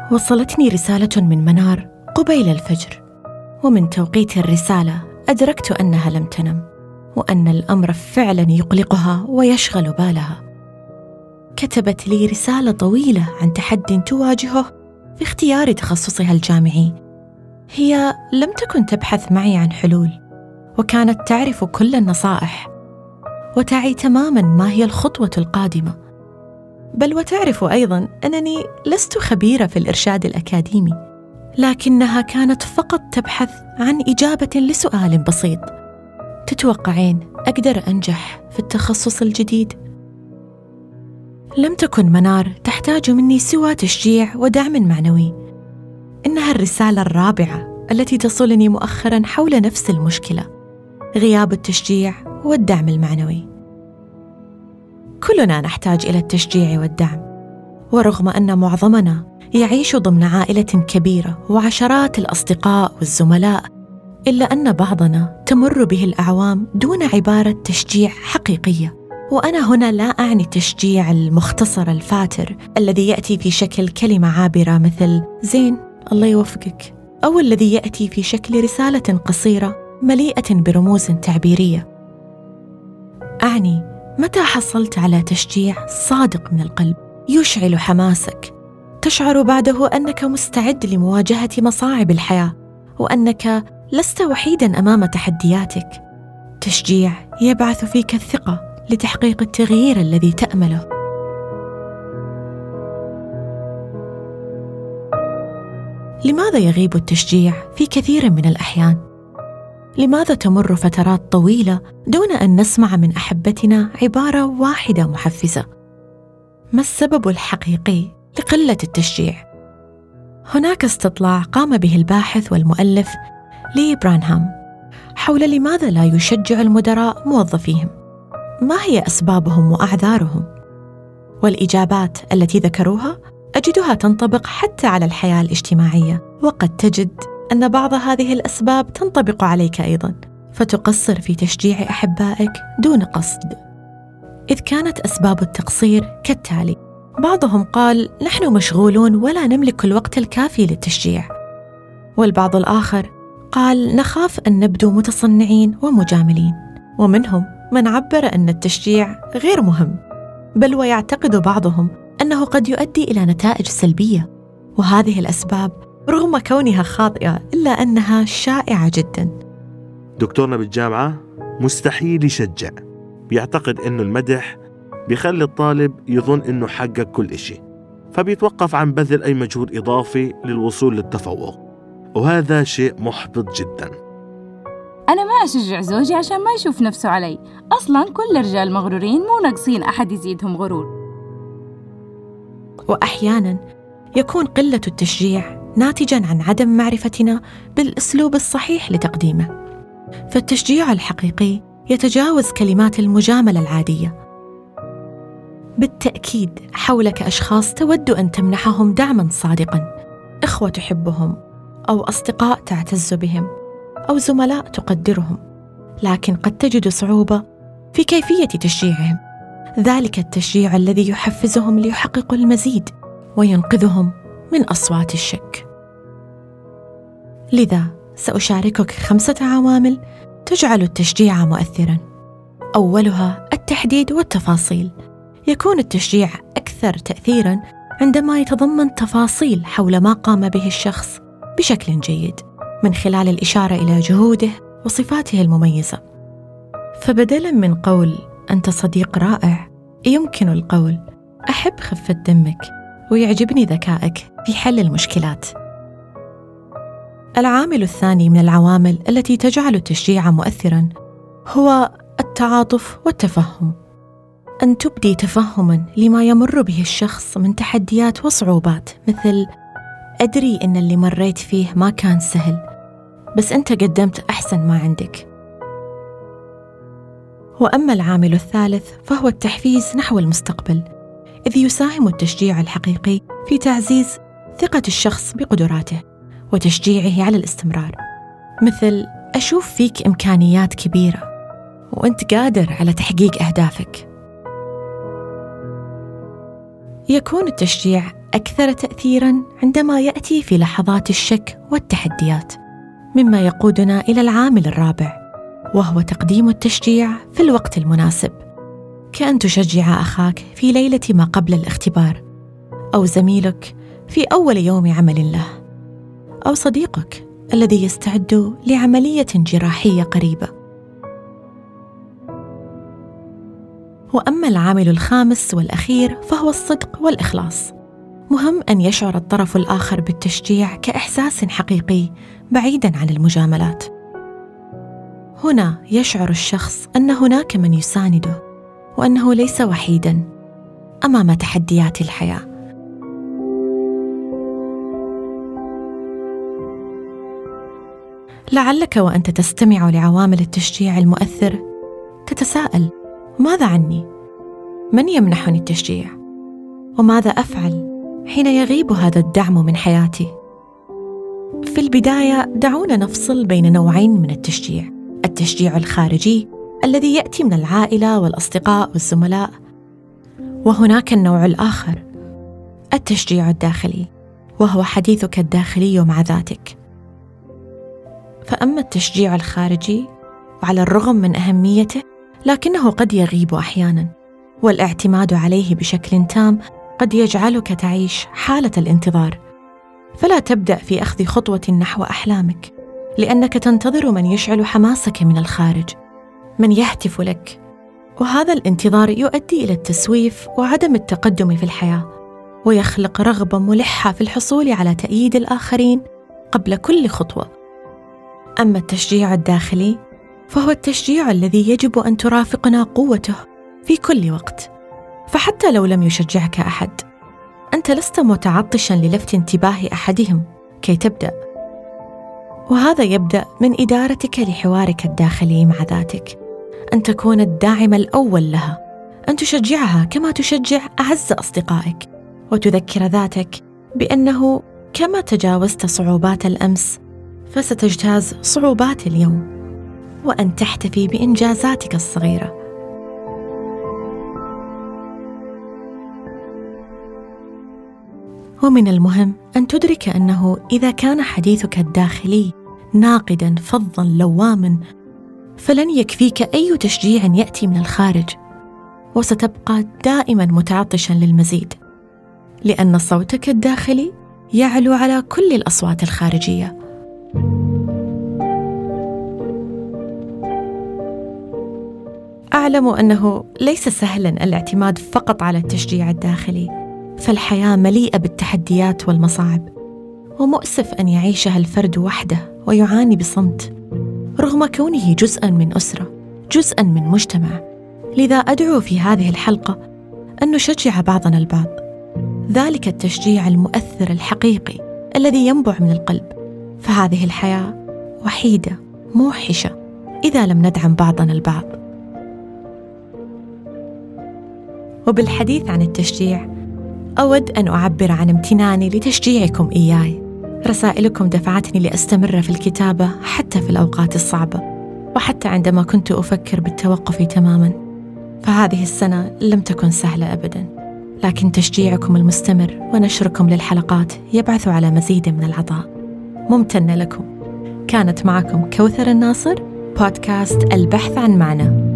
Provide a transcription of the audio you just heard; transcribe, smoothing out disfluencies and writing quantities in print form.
وصلتني رسالة من منار قبيل الفجر، ومن توقيت الرسالة أدركت أنها لم تنم، وأن الأمر فعلا يقلقها ويشغل بالها. كتبت لي رسالة طويلة عن تحد تواجهه في اختيار تخصصها الجامعي. هي لم تكن تبحث معي عن حلول، وكانت تعرف كل النصائح، وتعي تماماً ما هي الخطوة القادمة، بل وتعرف أيضاً أنني لست خبيرة في الإرشاد الأكاديمي، لكنها كانت فقط تبحث عن إجابة لسؤال بسيط: تتوقعين أقدر أنجح في التخصص الجديد؟ لم تكن منار تحتاج مني سوى تشجيع ودعم معنوي. إنها الرسالة الرابعة التي تصلني مؤخراً حول نفس المشكلة: غياب التشجيع والدعم المعنوي. كلنا نحتاج إلى التشجيع والدعم، ورغم أن معظمنا يعيش ضمن عائلة كبيرة وعشرات الأصدقاء والزملاء، إلا أن بعضنا تمر به الأعوام دون عبارة تشجيع حقيقية. وأنا هنا لا أعني التشجيع المختصر الفاتر الذي يأتي في شكل كلمة عابرة مثل زين الله يوفقك، أو الذي يأتي في شكل رسالة قصيرة مليئة برموز تعبيرية. أعني متى حصلت على تشجيع صادق من القلب يشعل حماسك، تشعر بعده أنك مستعد لمواجهة مصاعب الحياة، وأنك لست وحيداً أمام تحدياتك. تشجيع يبعث فيك الثقة لتحقيق التغيير الذي تأمله. لماذا يغيب التشجيع في كثير من الأحيان؟ لماذا تمر فترات طويلة دون أن نسمع من أحبتنا عبارة واحدة محفزة؟ ما السبب الحقيقي لقلة التشجيع؟ هناك استطلاع قام به الباحث والمؤلف لي برانهام حول لماذا لا يشجع المدراء موظفيهم، ما هي أسبابهم وأعذارهم؟ والإجابات التي ذكروها أجدها تنطبق حتى على الحياة الاجتماعية، وقد تجد أن بعض هذه الأسباب تنطبق عليك أيضاً، فتقصر في تشجيع أحبائك دون قصد. إذ كانت أسباب التقصير كالتالي: بعضهم قال نحن مشغولون ولا نملك الوقت الكافي للتشجيع، والبعض الآخر قال نخاف أن نبدو متصنعين ومجاملين، ومنهم من عبر أن التشجيع غير مهم، بل ويعتقد بعضهم أنه قد يؤدي إلى نتائج سلبية. وهذه الأسباب رغم كونها خاطئة إلا أنها شائعة جدا. دكتورنا بالجامعة مستحيل يشجع، بيعتقد أنه المدح بيخلي الطالب يظن أنه حقق كل إشي، فبيتوقف عن بذل أي مجهود إضافي للوصول للتفوق، وهذا شيء محبط جدا. أنا ما أشجع زوجي عشان ما يشوف نفسه علي، أصلاً كل الرجال مغرورين مو ناقصين أحد يزيدهم غرور. وأحياناً يكون قلة التشجيع ناتجاً عن عدم معرفتنا بالأسلوب الصحيح لتقديمه، فالتشجيع الحقيقي يتجاوز كلمات المجاملة العادية. بالتأكيد حولك أشخاص تود أن تمنحهم دعماً صادقاً، إخوة تحبهم، أو أصدقاء تعتز بهم، أو زملاء تقدرهم، لكن قد تجد صعوبة في كيفية تشجيعهم، ذلك التشجيع الذي يحفزهم ليحققوا المزيد وينقذهم من أصوات الشك. لذا سأشاركك 5 عوامل تجعل التشجيع مؤثراً. أولها التحديد والتفاصيل. يكون التشجيع أكثر تأثيراً عندما يتضمن تفاصيل حول ما قام به الشخص بشكل جيد، من خلال الإشارة إلى جهوده وصفاته المميزة. فبدلاً من قول أنت صديق رائع، يمكن القول أحب خفة دمك ويعجبني ذكائك في حل المشكلات. العامل الثاني من العوامل التي تجعل التشجيع مؤثراً هو التعاطف والتفهم. أن تبدي تفهماً لما يمر به الشخص من تحديات وصعوبات، مثل أدري إن اللي مريت فيه ما كان سهل، بس أنت قدمت أحسن ما عندك. وأما العامل الثالث فهو التحفيز نحو المستقبل، إذ يساهم التشجيع الحقيقي في تعزيز ثقة الشخص بقدراته وتشجيعه على الاستمرار، مثل أشوف فيك إمكانيات كبيرة وأنت قادر على تحقيق أهدافك. يكون التشجيع أكثر تأثيراً عندما يأتي في لحظات الشك والتحديات، مما يقودنا إلى العامل الرابع، وهو تقديم التشجيع في الوقت المناسب، كأن تشجع أخاك في ليلة ما قبل الاختبار، أو زميلك في أول يوم عمل له، أو صديقك الذي يستعد لعملية جراحية قريبة. وأما العامل الخامس والأخير فهو الصدق والإخلاص. مهم أن يشعر الطرف الآخر بالتشجيع كإحساس حقيقي بعيداً عن المجاملات. هنا يشعر الشخص أن هناك من يسانده، وأنه ليس وحيداً أمام تحديات الحياة. لعلك وأنت تستمع لعوامل التشجيع المؤثر تتساءل: ماذا عني؟ من يمنحني التشجيع؟ وماذا أفعل حين يغيب هذا الدعم من حياتي؟ في البداية دعونا نفصل بين نوعين من التشجيع: التشجيع الخارجي الذي يأتي من العائلة والأصدقاء والزملاء، وهناك النوع الآخر التشجيع الداخلي، وهو حديثك الداخلي مع ذاتك. فأما التشجيع الخارجي، وعلى الرغم من أهميته لكنه قد يغيب أحياناً، والاعتماد عليه بشكل تام قد يجعلك تعيش حالة الانتظار، فلا تبدأ في أخذ خطوة نحو أحلامك، لأنك تنتظر من يشعل حماسك من الخارج، من يهتف لك، وهذا الانتظار يؤدي إلى التسويف وعدم التقدم في الحياة، ويخلق رغبة ملحة في الحصول على تأييد الآخرين قبل كل خطوة. أما التشجيع الداخلي فهو التشجيع الذي يجب أن ترافقنا قوته في كل وقت، فحتى لو لم يشجعك أحد، أنت لست متعطشاً للفت انتباه أحدهم كي تبدأ. وهذا يبدأ من إدارتك لحوارك الداخلي مع ذاتك، أن تكون الداعم الأول لها، أن تشجعها كما تشجع أعز أصدقائك، وتذكر ذاتك بأنه كما تجاوزت صعوبات الأمس فستجتاز صعوبات اليوم، وأن تحتفي بإنجازاتك الصغيرة. ومن المهم أن تدرك أنه إذا كان حديثك الداخلي ناقداً فظاً لواما، فلن يكفيك أي تشجيع يأتي من الخارج، وستبقى دائماً متعطشاً للمزيد، لأن صوتك الداخلي يعلو على كل الأصوات الخارجية. أعلم أنه ليس سهلاً الاعتماد فقط على التشجيع الداخلي، فالحياة مليئة بالتحديات والمصاعب، ومؤسف أن يعيشها الفرد وحده ويعاني بصمت، رغم كونه جزءاً من أسرة، جزءاً من مجتمع. لذا أدعو في هذه الحلقة أن نشجع بعضنا البعض، ذلك التشجيع المؤثر الحقيقي الذي ينبع من القلب، فهذه الحياة وحيدة موحشة إذا لم ندعم بعضنا البعض. وبالحديث عن التشجيع، أود أن أعبر عن امتناني لتشجيعكم إياي. رسائلكم دفعتني لأستمر في الكتابة حتى في الأوقات الصعبة، وحتى عندما كنت أفكر بالتوقف تماماً. فهذه السنة لم تكن سهلة أبداً، لكن تشجيعكم المستمر ونشركم للحلقات يبعث على مزيد من العطاء. ممتنة لكم. كانت معكم كوثر الناصر، بودكاست البحث عن معنى.